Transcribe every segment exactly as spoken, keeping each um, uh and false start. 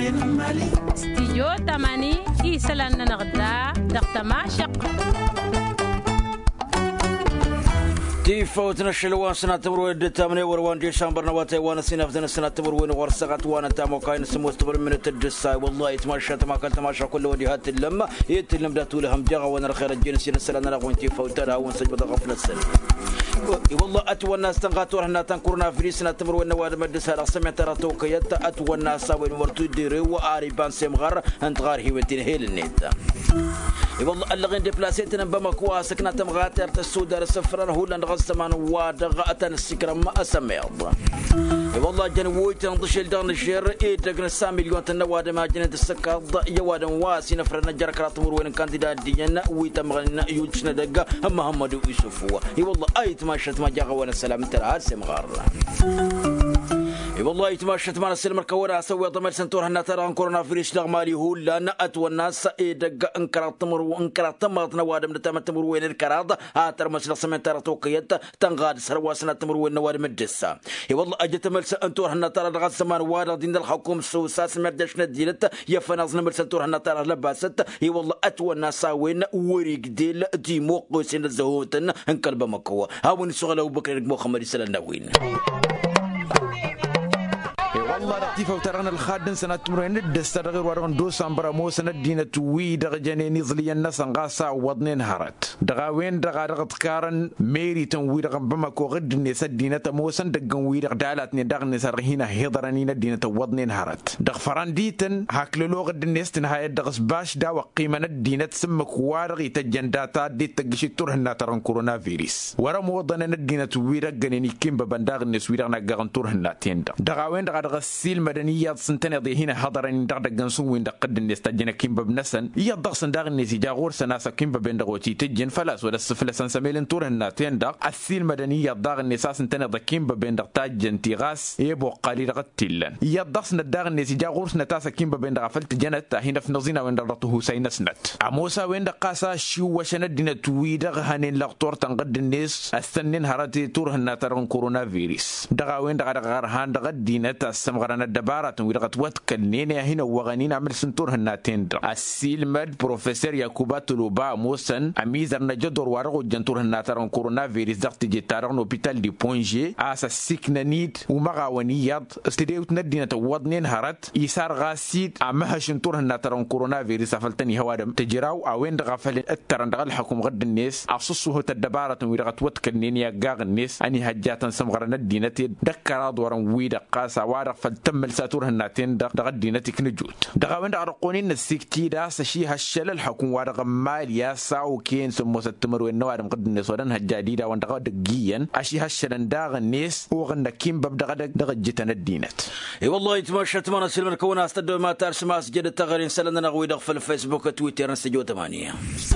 استيو تماني إيسلان نغدا دقتما شق دي فوتنا الشلوان سنة تمر الثامنة وروان ديسمبر نواتي وانا سنة سنة تمر وين ورسقت وانا تامو كاين سمو استمر من التدساي والله يتمشى ما كنت تماشى كل وديهات اللمة يتلم داتو لهم جغا وانا خير الجنس ينسلنا لغوين تي فوتنا ونسجد غفلة السنة والله أتوى الناس تنقاتوا هنا تنكرنا في سنة تمر وين واد مدس هذا سمعت ترى توكيت أتوى الناس وين ورتو ديري وآريبان سمغر أنت غار هيوتين هيل النت والله اللغين دبلاسيتنا بمكوا سكنة تمغاتر تسود السفران هو لن غزمان وادغأت السكر ما أسمعض والله جنوي تنضش الدغن الشر إيه دغن السام مليون تنواد ما جنت السكر يواد واسي نفرنا جركرا تمر وين كانديدات دينا ويتمغنا يوجنا دقة هم هم دو يوسفوا والله أيت ما شت ما جاء وانا سلام ترى هاد سمغار والله يتمشت مع السلم الكورة سوي ضمير سنتور هنا ترى كورونا فيروس لغمالي هو لأن أتوى الناس إدق انكرت تمر وانكرت تمر نوادم نتام تمر وين الكراد هاتر مسلا سمين ترى توقيت تنغاد سرواسنا تمر وين نوادم الدسة والله أجت ملس أنتور هنا ترى لغاية زمان وارد دين الحكومة سوساس مردشنا ديلت يفناز نمر سنتور هنا ترى لباست هي والله أتوى الناس وين وريق ديل ديمو قوسين الزهوتن انكلب مكوا هاون الشغل وبكر محمد سلام وين والله لطيفة وترغن الخادن سنة تمرين الدستر غير ورغن دو سامبرا مو سنة دينة توي دغ جنيني ظلي الناس انغاسا وضنين هارت دغا وين دغا دغت كارن ميري تنوي دغن بمكو غد النساء دينة موسن دغن وي دغ دالات دغ نسار هنا هضرانين دينة وضنين هارت دغ فران ديتن هاكلو غد الناس تنهاية دغس باش دا وقيمة الدينة تسمك وارغي تجنداتا دي تقشي تورهنا ترن كورونا فيروس ورا موضنين الدينة توي دغ جنيني كيم ببنداغ الناس وي دغ نغان تورهنا تين دغا وين دغ السيل مدنيات سنتنا ذي هنا حضرين دغ دغنسون وين دقد الناس تجنا كيم ببنسن يضغ سندغ الناس يجاغور سناسا كيم ببندغوتي تجن فلاس ولا السفل سنسميلن تور الناتين دغ السيل مدنيات دغ الناس سنتنا ذا كيم ببندغ تاجن تيغاس يبو قليل غتلن يضغ سندغ الناس يجاغور سنتاسا كيم ببندغ فلت جنت هنا في نزينا وين دغته حسين سنت عموسا وين دقاسا شو وشن دينا توي دغ هنين لغطور تنقد الناس السنين هراتي تور الناترون كورونا فيروس دغ وين دغ غار هان دغ دينا تسمغرنا الدبارة ويرغت واتكلنين هنا وغنين عمل سنتور هناتين السيلمد بروفيسور يعقوبات لوبا موسن اميزر نجدور ورغو جنتور هناترون كورونا فيروس دغت جيتارون هوبيتال دي بونجي اسا سيكنانيد ومغاونيات استديوت ندينا تودنين هرت يسار غاسيد امها شنتور هناترون كورونا فيروس فلتني هوادم تجراو اوين دغفل اترن دغ الحكوم غد الناس اصصه الدبارة ويرغت واتكلنين يا غاغ الناس اني هجاتن سمغرنا دينا دكرا دورن ويدا قاسا وارغ فلتم ساتور هناتين دغ دغ دينتك نجوت دغ وين دغرقونين السكتي دا سشي هالشل الحكوم وارغ مال يا ساو كين سمو ستمر وين نوادم قد الناس ودن هجاديدا وان دغ دغيا اشي هالشل داغ الناس وغن كيم بب دغ دغ جتن الدينت اي والله يتمشت ما نسلم الكون استد ما ترس ما سجد التغرين سلنا نغوي دغ في الفيسبوك تويتر نسجو ثمانية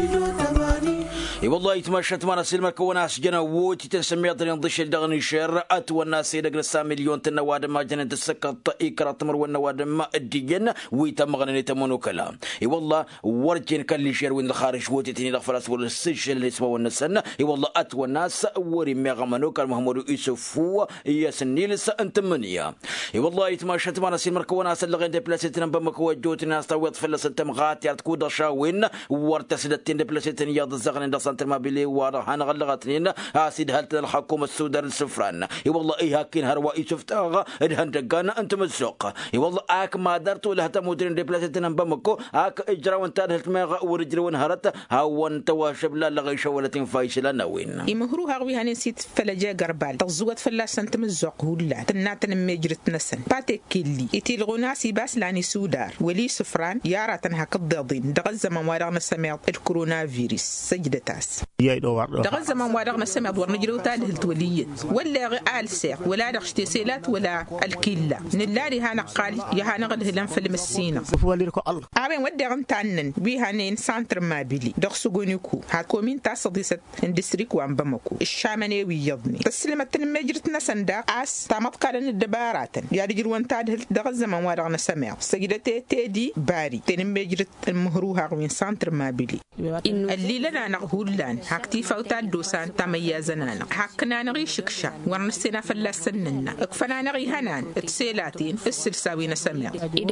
اي والله يتمشت ما نسلم الكون اسجنا ووتي تسمي طريق ضش دغ نشر اتو الناس يدغ السام مليون تنوادم ما جنت السكت إكرا تمر والنواد ما الدين ويتمغني تمونو كلام اي والله ورجين كل شير وين الخارج وتتني دخلت ولا السجل اللي اسمه والنسنه اي والله اتو الناس وري مغمنو كان محمد يوسف يا سنيلس انت منيا اي والله يتمشت ما نسير مركونا سلغين دي بلاسيتنا بمكو جوت ناس تويت فلس تمغات يرتكو دشاوين ورتسدتين دي بلاسيتن ياض الزغن دي سنتر ما بلي ورانا غلغتنين اسيد هلت الحكومه السودان السفران اي والله اي هاكين هروا يوسف تاغا دهندقانا انت مزوق اي والله اك ما درت ولا تمودرين دي بلاسيتنا بمكو اك اجرا وانت هلت ما ورجل ونهرت هاو انت واشب لا لغي شولتين فايشلا نوين اي مهرو هاوي هاني نسيت فلجا قربال تزوت فلاس انت مزوق ولا تناتن مجرت نسن باتك كلي ايتي الغناسي باس لاني سودار ولي سفران يارا تنها كضضين دغزه ما ورغنا سمع الكورونا فيروس سجدتاس دغزه ما ورغنا سمع ورنجرو تاله التوليت ولا آل سيق ولا دغشتي سيلات ولا الكيلا نلاري هانا قال يا هانا غد هلان فيلم السينا ابين ودي غنتانن بي هانين سانتر ما بيلي دغسغونيكو ها كومين تصديست اندستريك وان بمكو الشامني ويضني تسلمت مجرتنا سندا اس تامت قالن الدبارات يا رجل وانتاد دغزه ما ورغنا سمع سجدتي تيدي باري تن مجرت المهروها وين سانتر ما بيلي اللي لنا نقول هولان هاكتي فوتا دوسان تاميا زنانا حكنا نغي شكشا ورنسينا فلا سننا اكفنا نغي هنان تسيلاتين السلساوين سمع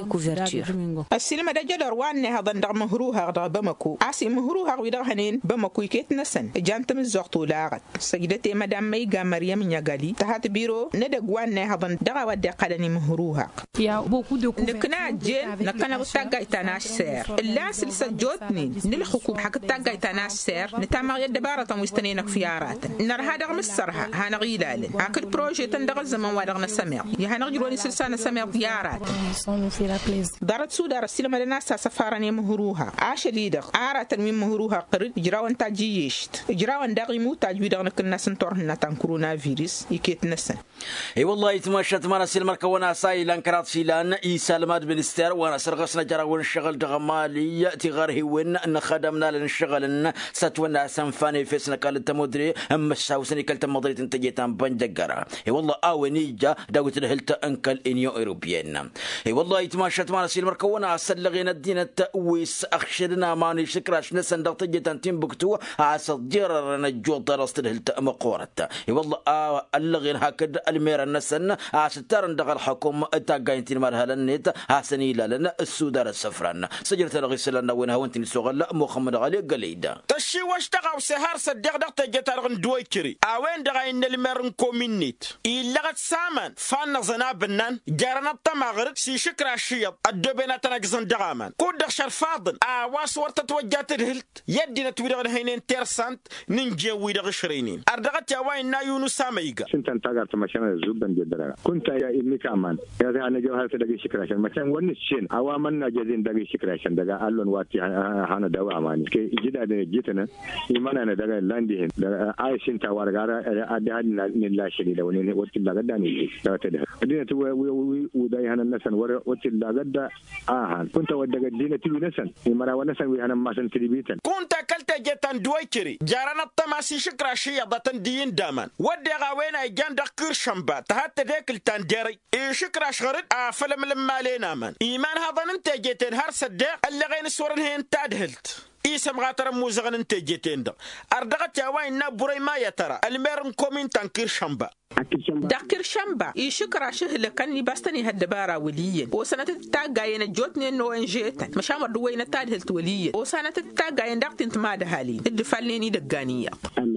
السلمة دا جدر وان هذا ندغ مهروها غدا بمكو عسي مهروها غدا هنين بمكو يكيت نسن جانت من زغطو لاغت سجدتي مدام ميغا مريم نياغالي تحت بيرو ندغ وان هذا دغا ودي قدني مهروها يا بوكو دو نكنا جين نكنا تاغاي تانا سير لا سلسة جوتني نلحقو حق تاغاي تانا سير نتامر يدبارة مستنينك فيارات نر هذا مسرها هانا غيلال اكل بروجي تندغ الزمان وادغنا سمع يا هانا جلوني سلسانة سمع فيارات دارت سودا رسيل مدنا سفارني مهروها عاش ليدر عارة من مهروها قرد جراوان تاجيشت جراوان داغي مو تاجويدغنا كنا سنتورنا تان كورونا فيروس يكيت نسن اي والله يتمشت مانا سيل مركا وانا ساي لانكرات سيلان اي سالمات بنستر وانا سرغسنا جرا ونشغل دغمالي ياتي غير هون ان خدمنا لنشغل ستونا سنفاني فيسنا قال التمدري اما الساوسني كلت مدري تنتجيتان بنجقرا اي والله اونيجا داوت الهلتا انكل انيو اوروبيان اي والله يتمشت مانا سيل مركا وانا سلغينا الدين التأويس اخشرنا ماني شكراش نسن دغتجيتان تيمبكتو عصدير نجو درست الهلتا مقورتا اي والله اللغين هكذا المير النسن عستار دغ الحكم تاغاينتين مرهلنيت حسني لنا السودان السفران سجلت الغسلنا وين هونتين سوغلا محمد علي قليدا تشي واش تغاو سهار صدق دغ تجتار دويكري اوين دغاين المير كومينيت إلغت سامان فان زنابنان جارنا التماغر سي شكرا شيط الدبينا تنقزن دغامان كود شرفاضن اواس ورت توجات الهلت يدينا تويدغ هينين تيرسانت ننجي ويدغ شرينين اردغت يوين نايونو ساميغا سنتن تاغار تمشان زوبن جدرا كنت يا ابني كمان يا انا جوهر تدغي شكراشن مثلا ونشين اوامن جزين دغي شكراشن دغا الون واتي هانا دوا اماني كي جدا جيتنا ايمان انا دغا لاندي هن عايشين تاورغارا ادي هن لا شيء لو ني وتي لا غداني تاته دينا تو وداي هن النسن ور وتي لا غدا اه كنت ودغ دينا تي نسن مره ونسن وي هن ما سن تريبيتن كنت كلت جتان دويكري جارنا التماسي شكراشيه دتن دين دامان ودي غاوينا جان دكر شمبا تحت ديك التندري إيه شكرا شغرد فلم لما لينا من إيمان هذا ننتجتين هر صدق اللي غين سورن هين تادهلت إيسم غاتر موزغن ننتجتين ده أردغت يا وين نبوري ما يترى الميرن كومين تنكر شمبا دكر شمبا إيه شكرا شهل كان يبستني هالدبارة وليا وسنة تتاقاين جوتني نو انجيتن مشامر دوين تادهلت وليا وسنة تتاقاين دقتين تماد هالين الدفاليني دقانية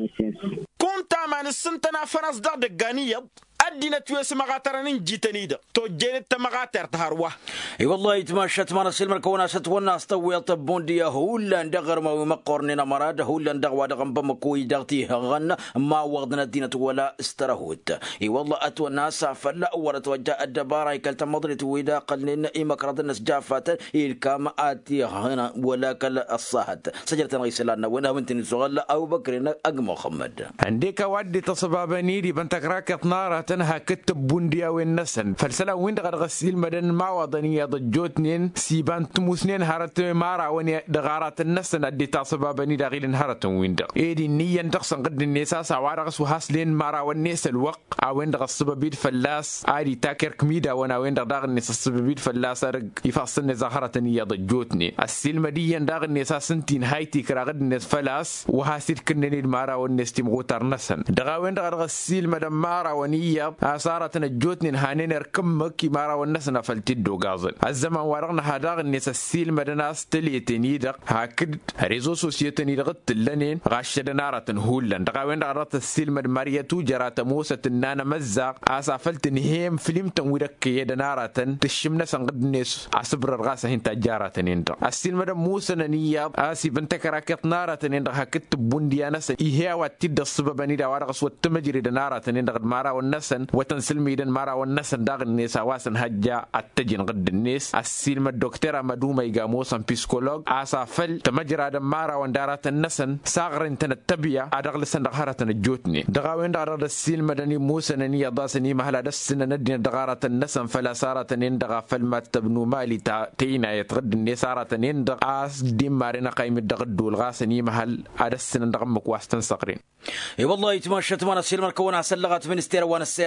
كنت من السنتنا فرنس دق دقانية أدينا تويس مغاترين جيتنيدا تو جينت مغاتر تهروه اي والله يتمشت مانا سلمر كونا ستونا استوي طبون ديا هولا ندغر ما مقرننا مراد هولا ندغوا دغم بمكوي دغتي غن ما وغدنا الدينة ولا استرهوت اي والله اتو الناس فلا ورت وجاء الدبارة كلت مضرت ويدا قلن اي مكرد الناس جافات الكام اتي هنا ولا كل الصهد سجلت غيسلنا وين بنت نسغل او بكرنا اق محمد عندك ودي تصبابني دي بنتك راكط نار تنها كتب بونديا والنسن فلسلا وين دغر غسيل مدن ما وضنيا ضجوتنين سيبان تموسنين هارت مارا وني دغارات النسن ادي تصبابني دغيل هارت وين دغ ايدي نيا تقصن قد النساس وارغس وحاسلين مارا والناس الوق وين دغ السبابيد فلاس عادي تاكر كميدا وانا وين دغ الناس السبابيد فلاس رق يفصلن زهرة نيا ضجوتني السيل مديا دغ الناس سنتين هايتي كراغد الناس فلاس وحاسل كنني مارا والناس تمغوتر نسن دغ وين دغ غسيل مدن مارا وني صارت نجوتني هانين ركمك مارا والناس نفلتدو غازل الزمن ورغنا هذا الناس السيل مدناس تليتني دق هاكد ريزو سوسيتني دغت لنين غاشد نارة هولن دغاوين رات السيل مد مريتو جرات موسى النانا مزق اسافلت نهيم فيلم تنويدك يد نارة تشمنا سنقد الناس عصبر الغاسه هنت جارة نند السيل مد موسى نيا اسي بنتك راكت نارة نند هاكت بونديا ناس ايها وتد السببني دا ورغس وتمجري نارة نند مارا والناس وتنسل ميدان مارا والناس داغ الناس واسن هجا التجن قد الناس السلم الدكتورة مدومة يقاموسا بيسكولوج عصافل تمجرى دم مارا واندارات النسن ساغرين تنتبيا ادغل سندغارة الجوتني دغاوين دغار السلم دني موسى نني ضاسني مهلا دسن ندين دغارة النسن فلا سارة نندغ فلما تبنو مالي تينا يتغد الناس سارة نندغ اس ديم مارينا قايم الدغد والغاسني محل ادسن دغمك واستن سقرين اي والله يتمشت وانا سلمر كونا سلغت من استير وانا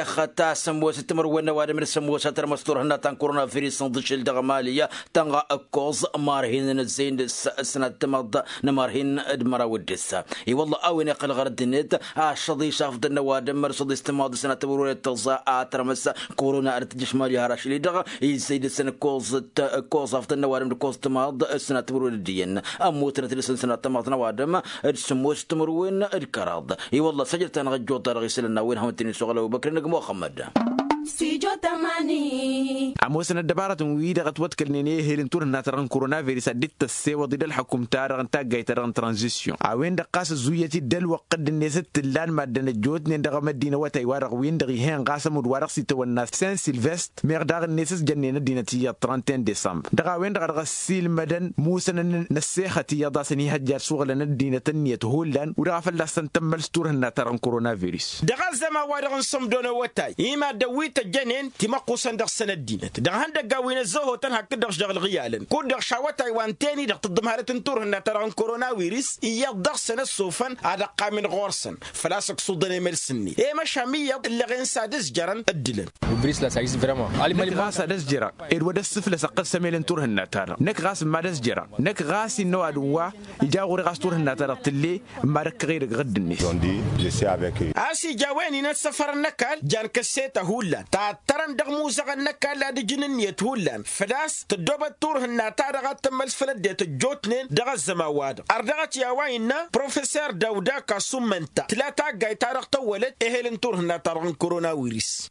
شيخ تا سمو ستمر ونا وادم السمو ستر مستور هنا تان كورونا فيروس ندشل دغمالية تنغا كوز مارهين الزين السنة تمض نمارهين ادمرا ودسا اي والله اوين يقل غرد النت الشضي شاف دنا وادم مرصد استماض سنة تبرور التغزاء ترمس كورونا ارتجش مالي هراش لي دغ يزيد السنة كوز كوز افضلنا وادم كوز تماض السنة تبرور الدين اموت نتلسن سنة تماض نوادم السمو استمر وين الكراض اي والله سجلت انا غجو طارغ يسلنا وين هم تني شغله وبكر نجم محمد استيجو تماني أموسنا الدبارة ويدا قد كلني هيلين تور ناتران كورونا فيروس ديت السوا ضد الحكم تارغن تاجي تارغن ترانزيشن أوين دقاس زويتي دل وقد الناس تلان مادن الجود نندغ مدينة وتاي ورق وين دغي هين قاسم ودوارق سيت والناس سان سيلفست مقدار الناس جنينا دينتي ثلاثين ديسمبر دغا وين دغ غسيل مدن موسنا نسيختي يا داسني هجار شغل الدينة تنية هولان ودغا فلسن تمل ستور ناتران كورونا فيروس دغا زما وارغن صمدون وتاي يما دوي تجنين تمقو صندق سنة دينة دغ هندق قاوين الزهو تنهك تدغ شغل غيالا كون دغ شاوة تايوان تاني دغ تضمها لتنتور هنا ترى كورونا فيروس إيا دغ سنة صوفا أدقا من غورسن فلاسك صدني مرسني إيه مش همية اللي غين سادس جران الدلن وبريس لا سايس فريمون نك غاس دس جرا إدو دس سفل سقط سميلن تور هنا ترى نك غاس ما دس جرا نك غاس إنه أدوا يجاور غاس تور هنا ترى تلي مارك غير غدني أسي جواني نسفر النكال جان كسيته هولا ترى دغ موزغ النكال لا دجننية هولا فلاس تدوب التور هنا تارغا تملس فلديت الجوتنين دغ الزماواد أردغت يا وينا بروفيسور داودا كاسومنتا تلاتا جاي تارغ تولد إهلن تور هنا تارغن كورونا فيروس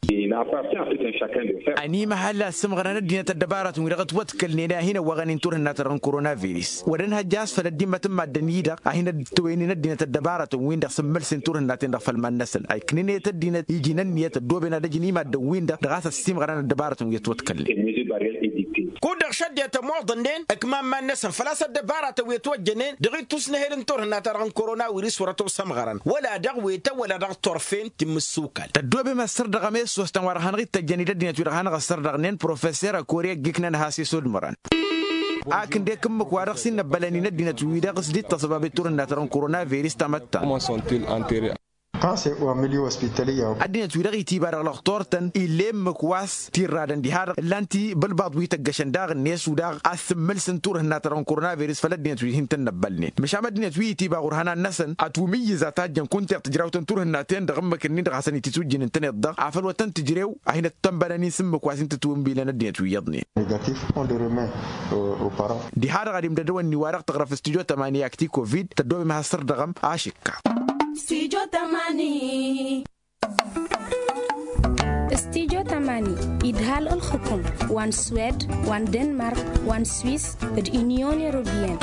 أني محل سمغرنا دينة الدبارة ورغت وتكلنينا هنا وغنين تور هنا تارغن كورونا فيروس ودنها جاس فلدي ما تم الدنيدا هنا تويننا دينة الدبارة وين دغ سمل سنتور هنا تندغ فالمان نسل أي كنينة الدينة يجينا نية الدوبنا دجني ما دوين دغ دغاس السمغرنا الدبارة ويتوتكلن كودر شدية موضنين أكمام ما نسن فلاس الدبارة ويتوجنين دغي تسنهلن تور هنا تارغن كورونا ويريس ورتو سمغران ولا دغويتا ولا دغ طرفين تم السوكال تدوب ما سر دغميس وستن ورهان غي تجني دنيا تورهان غسر دغنين بروفيسور كوريا جيكنن هاسي سودمران لكن ديك كم كوارق سن بلاني ندينا تويدا قصدي تصباب تور هنا تارغن كورونا فيروس تمتا أدينا تورغي تيبار على خطورتن إلى مكواس تيرادن دهار لانتي بالبعض ويتجشن داغ الناس وداغ أثمل سنتور هنا ترون كورونا فيروس فلدينا تويهن تنبلني مش عمدنا توي تيبار غرهنا النسن أتومي زاتاجن كنت تجراو تنتور هنا تين دغم كنين دغ حسن تسوجين تن الضغ عفل وتن تجريو أهنا تنبلني سم مكواس انت توم بيلنا أدينا تويضني دهار غادم ددوان نوارق تغرف استوديو ثمانية أكتي كوفيد تدوي مع سر دغم عاشقة استيجو تماني استيجو تماني إدهال الحكم وان سويد وان دنمارك وان سويس اليونيون أوروبيين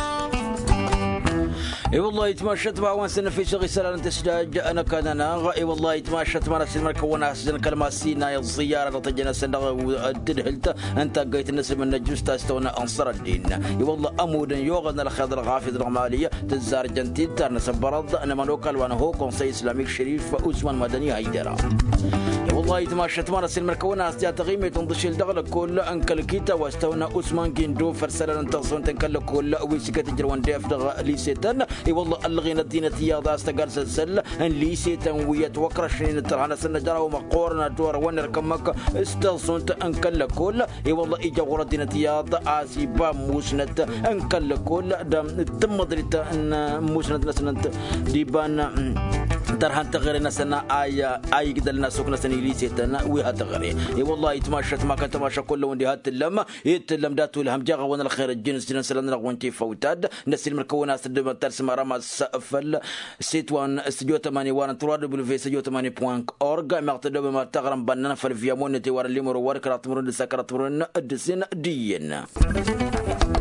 اي والله يتماشت مع وان سنه في شغل سلالة تسجاج انا كان انا اي والله يتماشت مع نفس المركونه سجن كلمه سينا الزياره تجينا سنه ودهلت انت قيت الناس من النجوس تاستونا انصر الدين اي والله امود يوغن الخضر غافض الرماليه تزار جنتين ترنس برد انا منوكل وانا هو كونسي اسلامي شريف عثمان مدني هيدرا والله يتماشت مع نفس المركونه استيات غيمه تنضشل دغل كل انكل كيتا واستونا عثمان كيندو فرسلنا تصون تنكل كل ويسكت جروان ديف دغ ليستن اي والله الغينا الدين تياضا استقال سلسل ان ليسي تنوية وكرشين ترهنا سنجرا ومقورنا دور ونركمك استغصنت انكل كل اي والله اجا غور الدين تياضا اسيبا موسنت انكل كل دم تمضريت ان موسنت نسنت ديبان ترهن تغير نسنا اي اي قدلنا سوق نسني ليسيتنا ويها تغري اي والله يتماشت ما كنت ماشى كل وندي هات اللم يتلم داتو لهم جاغ وانا الخير الجنس نسلنا وانتي فوتاد نسل المركونات تدم ترسم رمى سقفل سيتوان استوديو ثمانية وان تراد بلو استوديو ثمانية بوينت اورغ مقتدب ما تغرم بننا في فيامون تي ور لي مر ور كرات مرن سكرات مرن ادسن دين